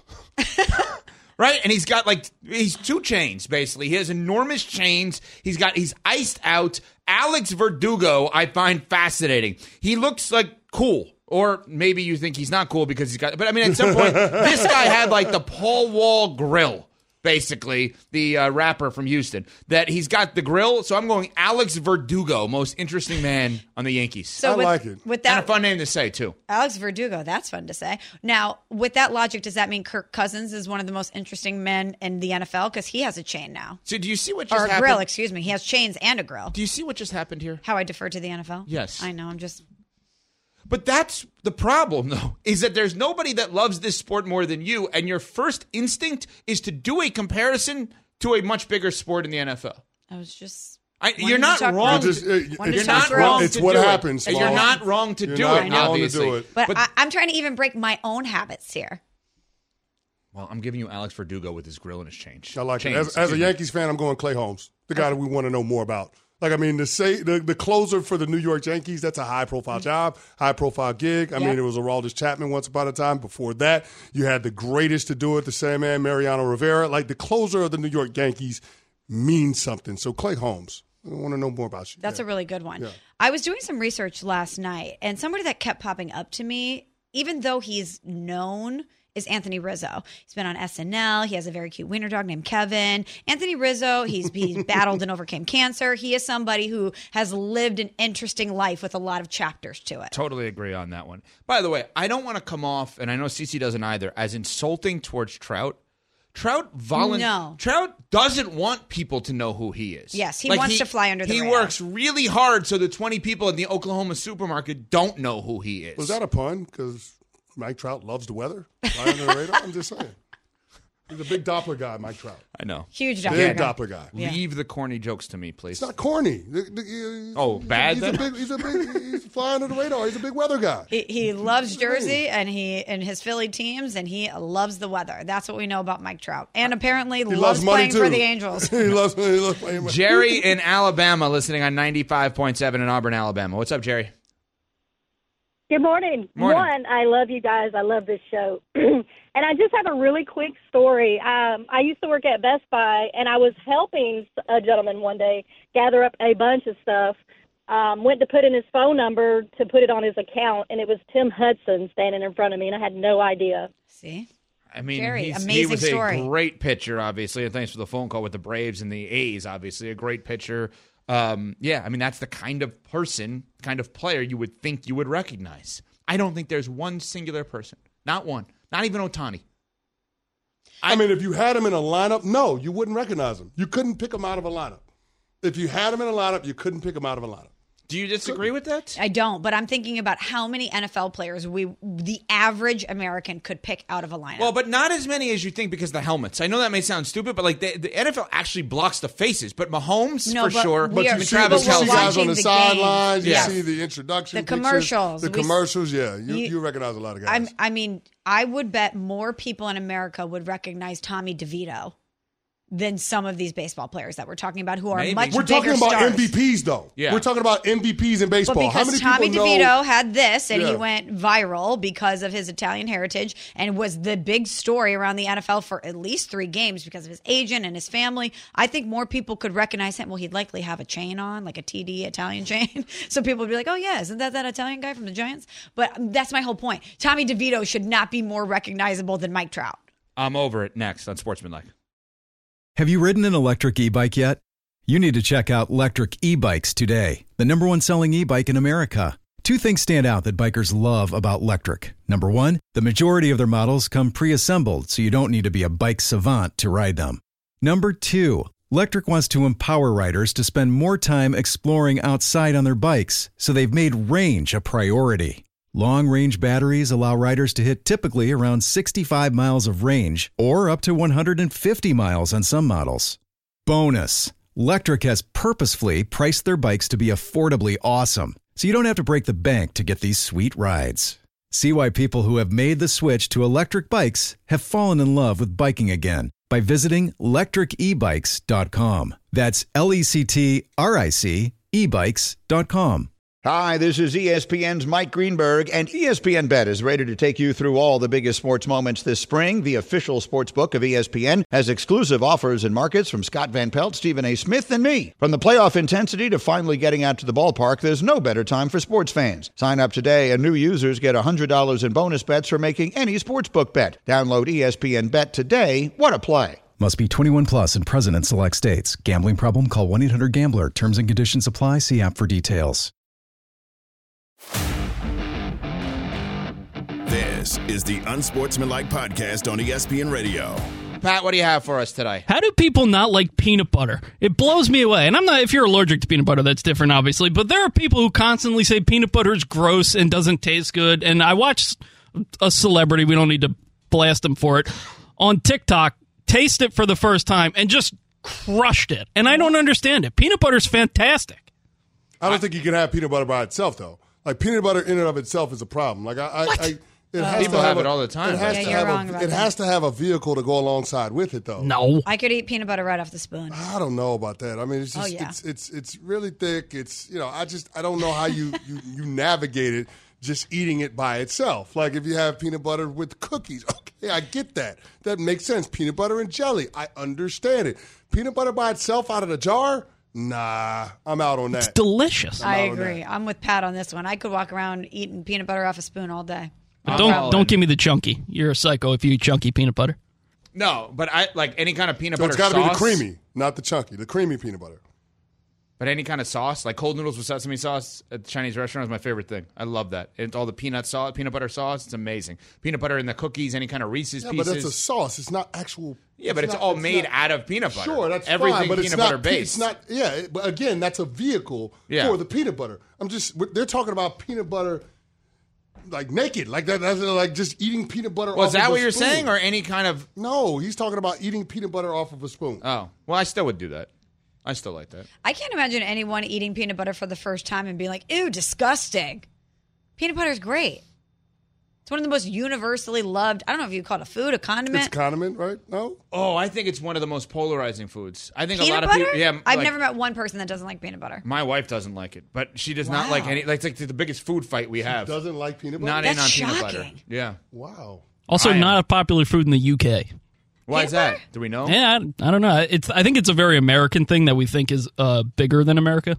Right? And he's got like he's two chains basically. He has enormous chains. He's got he's iced out. Alex Verdugo, I find fascinating. He looks like cool. Or maybe you think he's not cool because he's got but I mean at some point this guy had like the Paul Wall grill. Basically, the uh, rapper from Houston, that he's got the grill. So I'm going Alex Verdugo, most interesting man on the Yankees. So I with, like it. With And that, a fun name to say, too. Alex Verdugo, that's fun to say. Now, with that logic, does that mean Kirk Cousins is one of the most interesting men in the N F L? Because he has a chain now. So do you see what just Or a happened? grill, excuse me. He has chains and a grill. Do you see what just happened here? How I defer to the N F L? Yes. I know, I'm just... But that's the problem, though, is that there's nobody that loves this sport more than you, and your first instinct is to do a comparison to a much bigger sport in the N F L. I was just... I, wanted you're to not talk wrong. about- To, Just, uh, wanted to you're talk not about- wrong. It's to what do happens, It. And you're Smalls. not wrong to You're do not it. wrong to Obviously, do it. But, But- I, I'm trying to even break my own habits here. well, I'm giving you Alex Verdugo with his grill and his change. I like Chains, it. As, as a excuse me. Yankees fan, I'm going Clay Holmes, the guy that we want to know more about. Like, I mean, the say the, the closer for the New York Yankees, that's a high-profile job, high-profile gig. I Yep. mean, it was Aroldis Chapman once upon a time. Before that, you had the greatest to do it, the same man, Mariano Rivera. Like, the closer of the New York Yankees means something. So, Clay Holmes, I want to know more about you. That's Yeah. a really good one. Yeah. I was doing some research last night, and somebody that kept popping up to me, even though he's known, is Anthony Rizzo. He's been on S N L. He has a very cute wiener dog named Kevin. Anthony Rizzo, he's he's battled and overcame cancer. He is somebody who has lived an interesting life with a lot of chapters to it. Totally agree on that one. By the way, I don't want to come off, and I know Cece doesn't either, as insulting towards Trout. Trout volun- No. Trout doesn't want people to know who he is. Yes, he wants to fly under the He radar. works really hard so the twenty people in the Oklahoma supermarket don't know who he is. Was that a pun? Because Mike Trout loves the weather. Fly under the radar? I'm just saying. He's a big Doppler guy, Mike Trout. I know. Huge Big Doppler. Doppler guy. Yeah. Leave the corny jokes to me, please. It's not corny. The- the- Oh, he's bad He's then? a big. He's a big. He's flying under the radar. He's a big weather guy. He, he loves Jersey and he and his Philly teams, and he loves the weather. That's what we know about Mike Trout. And apparently He loves, loves money playing too. for the Angels. he loves. He loves playing. Jerry in Alabama, listening on ninety-five point seven in Auburn, Alabama. What's up, Jerry? Good morning. Morning. One, I love you guys. I love this show. And I just have a really quick story. Um, I used to work at Best Buy, and I was helping a gentleman one day gather up a bunch of stuff. Um, went to put in his phone number to put it on his account, and it was Tim Hudson standing in front of me, and I had no idea. See? I mean, Jerry, he's, he amazing was story. a great pitcher, obviously, and thanks for the phone call with the Braves and the A's, obviously, a great pitcher. Um, yeah, I mean, that's the kind of person, kind of player you would think you would recognize. I don't think there's one singular person, not one, not even Ohtani. I mean, if you had him in a lineup, no, you wouldn't recognize him. You couldn't pick him out of a lineup. If you had him in a lineup, you couldn't pick him out of a lineup. Do you disagree with that? I don't, but I'm thinking about how many N F L players we, the average American, could pick out of a lineup. Well, but not as many as you think because of the helmets. I know that may sound stupid, but like the, the N F L actually blocks the faces. But Mahomes, No, for but sure. we But are- and you see, Travis but you we're see Kelce. guys watching on the the sidelines. You games. see the introduction The pictures, commercials. the We- commercials. Yeah, you, You- you recognize a lot of guys. I'm, I mean, I would bet more people in America would recognize Tommy DeVito than some of these baseball players that we're talking about who are Maybe. much We're bigger talking about stars. M V Ps, though. Yeah. We're talking about M V Ps in baseball. But How because many Tommy people DeVito know? had this and Yeah. he went viral because of his Italian heritage and was the big story around the N F L for at least three games because of his agent and his family, I think more people could recognize him. Well, he'd likely have a chain on, like a T D Italian chain. So people would be like, oh, yeah, isn't that that Italian guy from the Giants? But that's my whole point. Tommy DeVito should not be more recognizable than Mike Trout. I'm over it. Next on Sportsmanlike. Have you ridden an electric e-bike yet? You need to check out Electric E-Bikes today, the number one selling e-bike in America. Two things stand out that bikers love about Electric. Number one, the majority of their models come pre-assembled, so you don't need to be a bike savant to ride them. Number two, Electric wants to empower riders to spend more time exploring outside on their bikes, so they've made range a priority. Long-range batteries allow riders to hit typically around sixty-five miles of range or up to one hundred fifty miles on some models. Bonus, Electric has purposefully priced their bikes to be affordably awesome, so you don't have to break the bank to get these sweet rides. See why people who have made the switch to electric bikes have fallen in love with biking again by visiting electric e bikes dot com. That's L E C T R I C e bikes dot com. Hi, this is E S P N's Mike Greenberg, and E S P N Bet is ready to take you through all the biggest sports moments this spring. The official sports book of E S P N has exclusive offers and markets from Scott Van Pelt, Stephen A. Smith, and me. From the playoff intensity to finally getting out to the ballpark, there's no better time for sports fans. Sign up today, and new users get one hundred dollars in bonus bets for making any sportsbook bet. Download E S P N Bet today. What a play. Must be twenty-one plus and present in select states. Gambling problem? Call one eight hundred gambler. Terms and conditions apply. See app for details. This is the Unsportsmanlike Podcast on E S P N Radio. Pat, what do you have for us today? How do people not like peanut butter? It blows me away. And I'm not, if you're allergic to peanut butter, that's different, obviously. But there are people who constantly say peanut butter is gross and doesn't taste good. And I watched a celebrity, we don't need to blast them for it, on TikTok, taste it for the first time and just crushed it. And I don't understand it. Peanut butter is fantastic. I don't think you can have peanut butter by itself, though. Like, peanut butter in and of itself is a problem. Like, I, I, I it has People to have a, it all the time. It has Yeah, to you're have wrong a, about It that. has to have a vehicle to go alongside with it, though. No. I could eat peanut butter right off the spoon. I don't know about that. I mean, it's just Oh, yeah. it's it's it's really thick. It's you know, I just I don't know how you you, you navigate it just eating it by itself. Like if you have peanut butter with cookies, okay, I get that. That makes sense. Peanut butter and jelly, I understand it. Peanut butter by itself out of the jar? Nah, I'm out on that. It's delicious. I out on agree. I'm with Pat on this one. I could walk around eating peanut butter off a spoon all day. But No don't problem. don't give me the chunky. You're a psycho if you eat chunky peanut butter. No, but I like any kind of peanut So butter it's got to be the sauce. creamy, not the chunky. The creamy peanut butter. But any kind of sauce, like cold noodles with sesame sauce at the Chinese restaurant is my favorite thing. I love that. It's all the peanut sauce, peanut butter sauce. It's amazing. Peanut butter in the cookies, any kind of Reese's Yeah, pieces. but that's a sauce. It's not actual. yeah, but it's, not- all made not- out of peanut butter. Sure, that's everything fine, but peanut it's butter not, pe- based. It's not. Yeah, it- but again, that's a vehicle Yeah. for the peanut butter. I'm just. They're talking about peanut butter, like naked, like that. That's like just eating peanut butter. Was off that of a what you're spoon. saying, or any kind of? No, he's talking about eating peanut butter off of a spoon. Oh, well, I still would do that. I still like that. I can't imagine anyone eating peanut butter for the first time and being like, ew, disgusting. Peanut butter is great. It's one of the most universally loved, I don't know if you call it a food, a condiment. It's a condiment, right? No? Oh, I think it's one of the most polarizing foods. I think peanut a lot of butter? people. Yeah, I've like, never met one person that doesn't like peanut butter. My wife doesn't like it, but she does not like Wow. any. Like, it's like the biggest food fight we have. Doesn't like peanut butter. Not in on That's peanut butter. shocking. Yeah. Wow. Also, I am. not a popular food in the U K. Why is that? Do we know? Yeah, I, I don't know. It's I think it's a very American thing that we think is uh, bigger than America.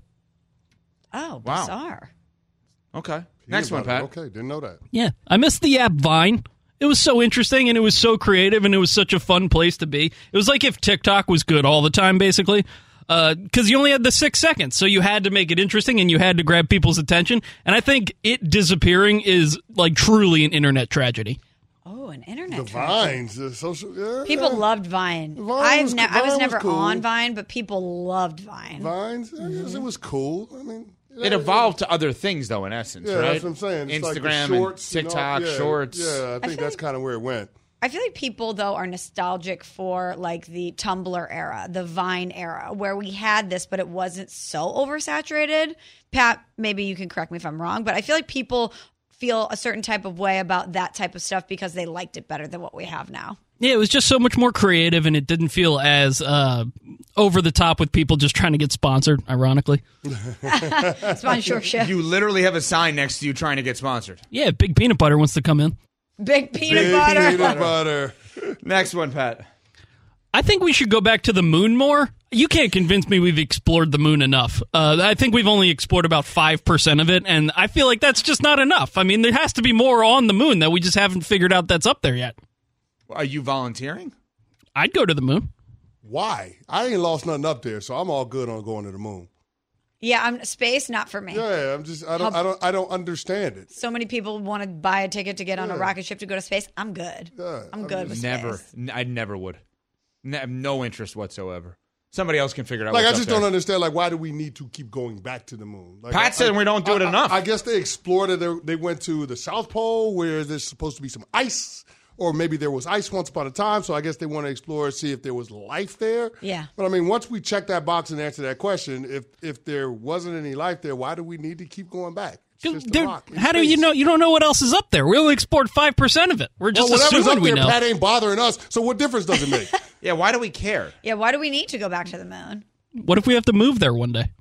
Oh, Wow. bizarre. Okay. Peanut Next one, butter. Pat. Okay, didn't know that. Yeah, I missed the app Vine. It was so interesting and it was so creative and it was such a fun place to be. It was like if TikTok was good all the time, basically, because you only had the six seconds, so you had to make it interesting and you had to grab people's attention. And I think it disappearing is like truly an internet tragedy. Oh, an internet The trend. vines, the social. Yeah, People loved Vine. Vine I've was ne- cool. I was Vine was never cool. on Vine, but people loved Vine. vines. I guess it was cool. I mean, It evolved to other things, though, in essence, Yeah, right? that's what I'm saying. It's like the Instagram shorts, and you know, TikTok, yeah, shorts. Yeah, I think feel that's like- kind of where it went. I feel like people, though, are nostalgic for like the Tumblr era, the Vine era, where we had this, but it wasn't so oversaturated. Pat, maybe you can correct me if I'm wrong, but I feel like people feel a certain type of way about that type of stuff because they liked it better than what we have now. Yeah, it was just so much more creative, and it didn't feel as uh, over the top with people just trying to get sponsored, ironically. Sponsorship. You literally have a sign next to you trying to get sponsored. Yeah, Big Peanut Butter wants to come in. Big peanut Big butter. peanut butter. Next one, Pat. I think we should go back to the moon more. You can't convince me we've explored the moon enough. Uh, I think we've only explored about five percent of it, and I feel like that's just not enough. I mean, there has to be more on the moon that we just haven't figured out that's up there yet. Are you volunteering? I'd go to the moon. Why? I ain't lost nothing up there, so I'm all good on going to the moon. Yeah, I'm space, not for me. Yeah, I'm just I don't I don't I don't understand it. So many people want to buy a ticket to get on a Yeah. rocket ship to go to space. I'm good. Yeah, I'm I good mean, with Never. space. N- I never would. Ne- have no interest whatsoever. Somebody else can figure it out. Like I what's just up don't there. understand. Like, why do we need to keep going back to the moon? Like, Pat I- said I- we don't do it I- I- enough. I guess they explored it. They, they went to the South Pole where there's supposed to be some ice, or maybe there was ice once upon a time. So I guess they want to explore, see if there was life there. Yeah. But I mean, once we check that box and answer that question, if if there wasn't any life there, why do we need to keep going back? It's just a Dude, rock in how do you space. know? You don't know what else is up there. We only explored five percent of it. We're just Well, whatever's assuming up we there, know. Pat ain't bothering us. So what difference does it make? Yeah, why do we care? Yeah, why do we need to go back to the moon? What if we have to move there one day?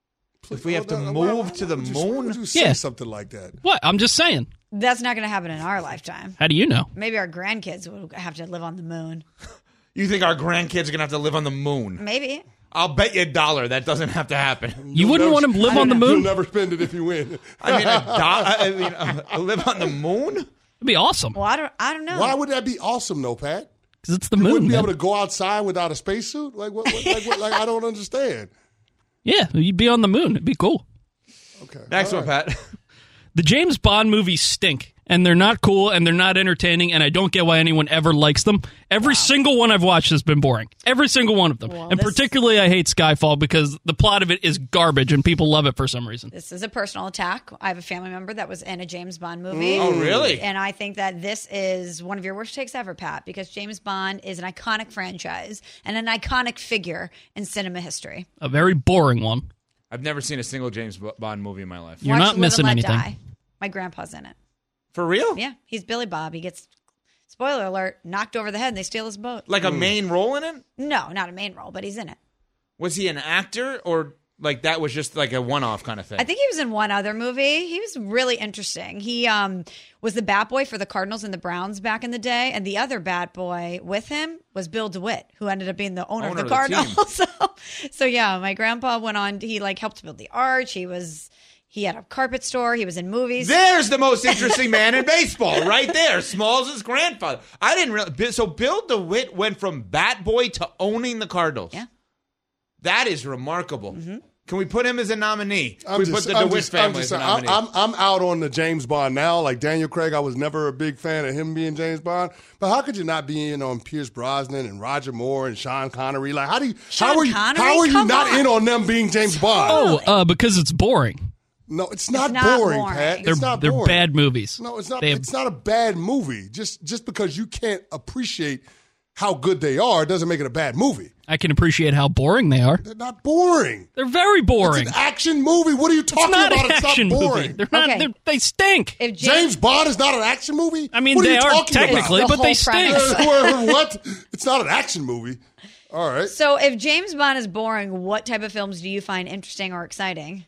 If we have to Why- why- move to the why would you- why moon? would you say Yeah. something like that? What? I'm just saying. That's not going to happen in our lifetime. How do you know? Maybe our grandkids will have to live on the moon. You think our grandkids are going to have to live on the moon? Maybe. I'll bet you a dollar that doesn't have to happen. You wouldn't want to live on the You'll moon? never spend it if you win. I mean, a do- I mean, uh, live on the moon? It'd be awesome. Well, I don't. I don't know. Why would that be awesome, though, Pat? Because it's the You moon. wouldn't be man. able to go outside without a spacesuit? Like what? what, like, what like I don't understand. Yeah, you'd be on the moon. It'd be cool. Okay. Next all one, right. Pat. The James Bond movies stink, and they're not cool, and they're not entertaining, and I don't get why anyone ever likes them. Every single one I've watched has been boring. Every single one of them. Well, and this- particularly I hate Skyfall because the plot of it is garbage, and people love it for some reason. This is a personal attack. I have a family member that was in a James Bond movie. Oh, really? And I think that this is one of your worst takes ever, Pat, because James Bond is an iconic franchise and an iconic figure in cinema history. A very boring one. I've never seen a single James Bond movie in my life. You're Watch not Live and missing Let anything. Die. My grandpa's in it. For real? Yeah, he's Billy Bob. He gets, spoiler alert, knocked over the head and they steal his boat. Like a main role in it? No, not a main role, but he's in it. Was he an actor or like that was just like a one-off kind of thing? I think he was in one other movie. He was really interesting. He um, was the bat boy for the Cardinals and the Browns back in the day, and the other bat boy with him was Bill DeWitt, who ended up being the owner, Owner of the of the Cardinals. so, so yeah, my grandpa went on. He like helped build the arch. He was he had a carpet store. He was in movies. There's the most interesting man in baseball, right there. Smalls' grandfather. I didn't really. So Bill DeWitt went from bat boy to owning the Cardinals. Yeah, that is remarkable. Mm-hmm. Can we put him as a nominee? Can I'm we just, put the I'm DeWitt just, I'm, family just, as a I'm, nominee? I'm, I'm out on the James Bond now. Like Daniel Craig, I was never a big fan of him being James Bond. But how could you not be in on Pierce Brosnan and Roger Moore and Sean Connery? Like, how do you, Sean how are you, Connery? how are you Come not on. in on them being James Bond? Oh, uh, because it's boring. No, it's not, not boring, boring. Pat. They're It's not they're boring. bad movies. No, it's not. They have- It's not a bad movie. Just just because you can't appreciate how good they are doesn't make it a bad movie. I can appreciate how boring they are. They're not boring. They're very boring. It's an action movie. What are you It's talking not about? an It's action not movie. boring. They're not. Okay. they're- They stink. if James Bond is not an action movie. I mean, what are they you are talking technically, It's the but they whole stink. premise. about? what? It's not an action movie. All right. So if James Bond is boring, what type of films do you find interesting or exciting?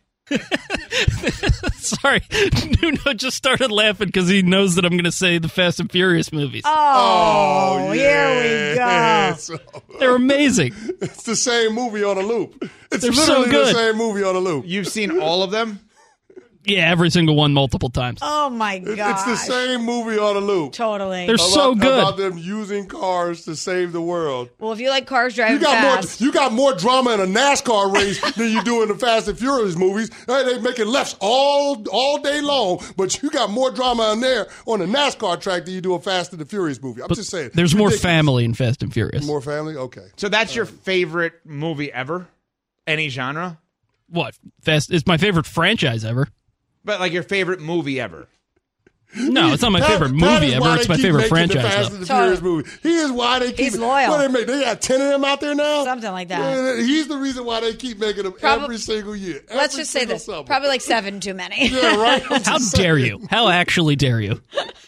Sorry, Nuno just started laughing because he knows that I'm going to say the Fast and Furious movies. Oh, here we go. So, They're amazing. it's the same movie on a loop. It's They're so literally good. the same movie on a loop. You've seen all of them? Yeah, every single one, multiple times. Oh my It- god! It's the same movie on a loop. Totally. They're About, so good. about them using cars to save the world. Well, if you like cars driving You got fast, more. You got more drama in a NASCAR race than you do in the Fast and Furious movies. Hey, they making lefts all all day long, but you got more drama in there on the NASCAR track than you do a Fast and the Furious movie. I'm just saying. There's more Ridiculous. family in Fast and Furious. More family. Okay. So that's your favorite movie ever? Any genre? What? Fast? It's my favorite franchise ever. But like your favorite movie ever? No, it's not my That- favorite that movie is ever. why It's they my keep favorite making the franchise. Fast though. and the Furious movie. He is why they keep. He's loyal. What they make? They got ten of them out there now. something like that. Yeah, he's the reason why they keep making them Prob- every single year. Let's Every just say single this: summer. probably like seven too many. Yeah, right. I'm How just dare saying. you? How actually dare you?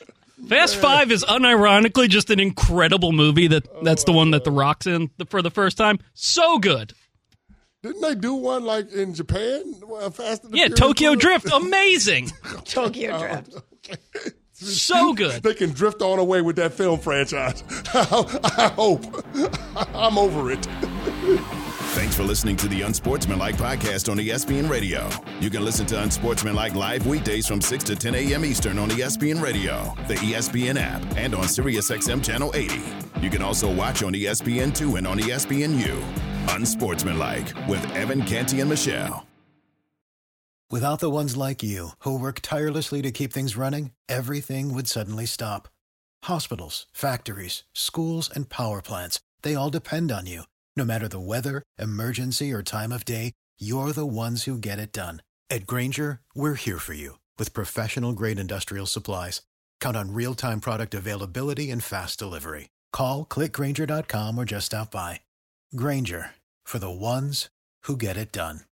Fast Five is unironically just an incredible movie. That That's the one that The Rock's in for the first time. So good. Didn't they do one like in Japan? Well, Fast and the Yeah, Furious Tokyo one? Drift. Amazing. Tokyo Drift. Okay. So good. They can drift on away with that film franchise. I hope. I'm over it. Thanks for listening to the Unsportsmanlike podcast on E S P N Radio. You can listen to Unsportsmanlike live weekdays from six to ten a.m. Eastern on E S P N Radio, the E S P N app, and on SiriusXM Channel eighty. You can also watch on E S P N two and on E S P N U. Unsportsmanlike with Evan Canty and Michelle. Without the ones like you, who work tirelessly to keep things running, everything would suddenly stop. Hospitals, factories, schools, and power plants, they all depend on you. No matter the weather, emergency, or time of day, you're the ones who get it done. At Grainger, we're here for you with professional-grade industrial supplies. Count on real-time product availability and fast delivery. Call, click Grainger dot com, or just stop by. Grainger, for the ones who get it done.